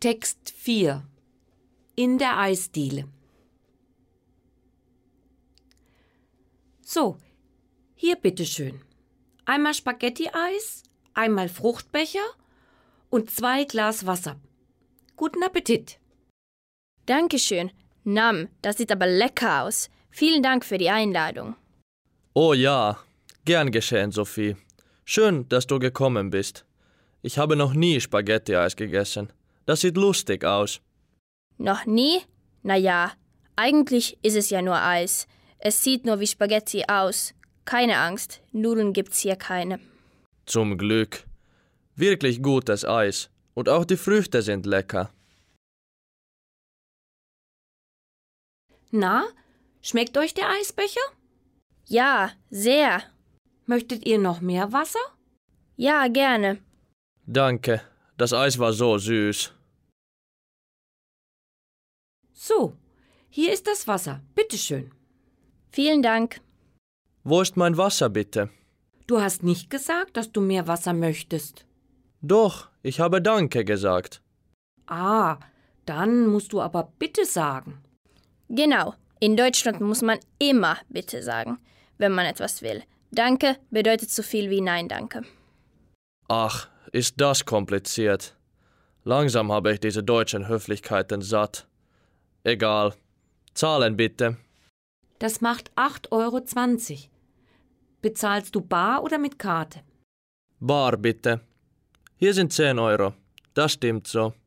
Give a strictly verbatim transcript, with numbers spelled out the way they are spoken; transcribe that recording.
Text vier. In der Eisdiele. So, hier bitteschön. Einmal Spaghetti-Eis, einmal Fruchtbecher und zwei Glas Wasser. Guten Appetit. Dankeschön. Nam, das sieht aber lecker aus. Vielen Dank für die Einladung. Oh ja, gern geschehen, Sophie. Schön, dass du gekommen bist. Ich habe noch nie Spaghetti-Eis gegessen. Das sieht lustig aus. Noch nie? Na ja, eigentlich ist es ja nur Eis. Es sieht nur wie Spaghetti aus. Keine Angst, Nudeln gibt's hier keine. Zum Glück. Wirklich gutes Eis. Und auch die Früchte sind lecker. Na, schmeckt euch der Eisbecher? Ja, sehr. Möchtet ihr noch mehr Wasser? Ja, gerne. Danke, das Eis war so süß. So, hier ist das Wasser. Bitteschön. Vielen Dank. Wo ist mein Wasser, bitte? Du hast nicht gesagt, dass du mehr Wasser möchtest. Doch, ich habe Danke gesagt. Ah, dann musst du aber bitte sagen. Genau, in Deutschland muss man immer bitte sagen, wenn man etwas will. Danke bedeutet so viel wie Nein, danke. Ach, ist das kompliziert. Langsam habe ich diese deutschen Höflichkeiten satt. Egal. Zahlen bitte. Das macht acht Euro zwanzig. Bezahlst du bar oder mit Karte? Bar bitte. Hier sind zehn Euro. Das stimmt so.